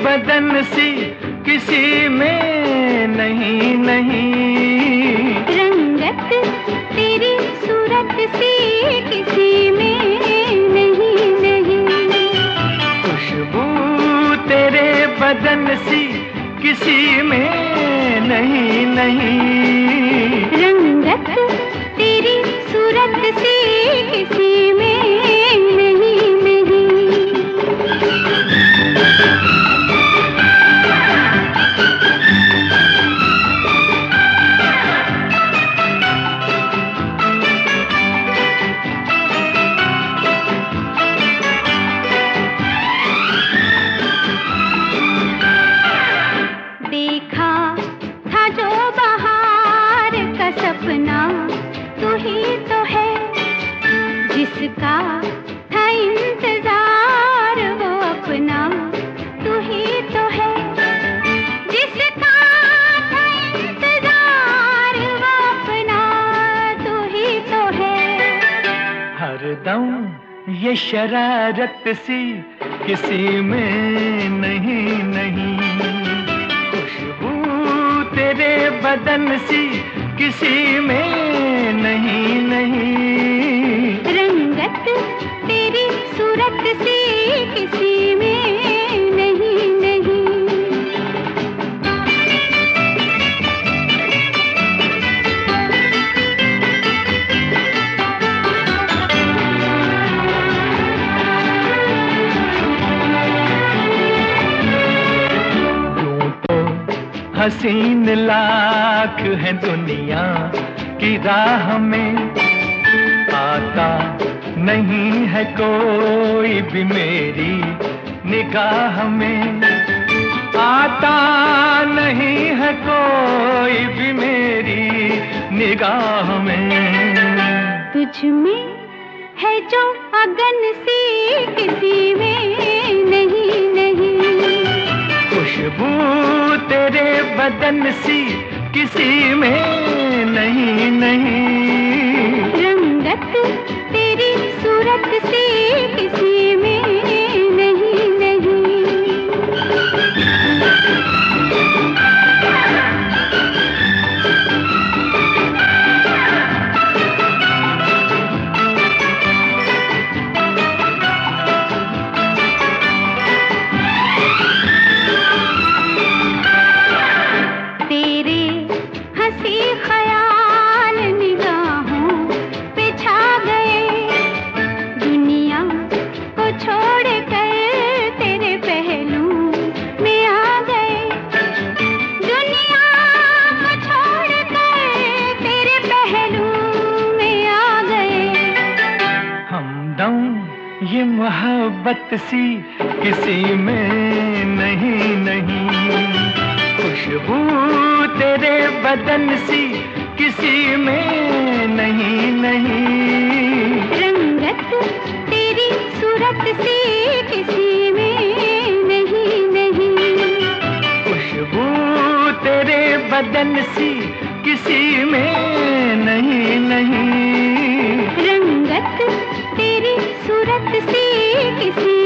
बदन सी किसी में नहीं नहीं, रंगत तेरी सूरत सी किसी में नहीं नहीं, खुशबू तेरे बदन सी किसी में नहीं नहीं, रंगत तेरी सूरत सी किसी में नहीं नहीं। देखा था जो बहार का सपना तू ही तो है, जिसका था इंतजार वो अपना तू ही तो है, जिसका था इंतजार वो अपना तू ही तो है। हरदम ये शरारत सी किसी में नहीं नहीं, खुशबू तेरे बदन सी किसी में नहीं नहीं, रंगत तेरी सूरत सी किसी में नहीं नहीं। हसीन लाख है दुनिया की राह में, आता नहीं है कोई भी मेरी निगाह में, आता नहीं है कोई भी मेरी निगाह में, तुझ में है जो अगन सी किसी में नहीं नहीं, खुशबू तेरे बदन सी किसी में नहीं नहीं, रंगत तेरी सूरत सी किसी में नहीं नहीं। तेरे हंसी ख्याल निगाहों पे छा गए, दुनिया को छोड़ कर तेरे पहलू में आ गए, दुनिया को छोड़ कर तेरे पहलू में आ गए। हमदम ये मोहब्बत सी किसी में नहीं नहीं, खुशबू तेरे बदन सी किसी में नहीं नहीं, रंगत तेरी सूरत सी किसी में नहीं नहीं, खुशबू तेरे बदन सी किसी में नहीं नहीं, रंगत तेरी सूरत सी किसी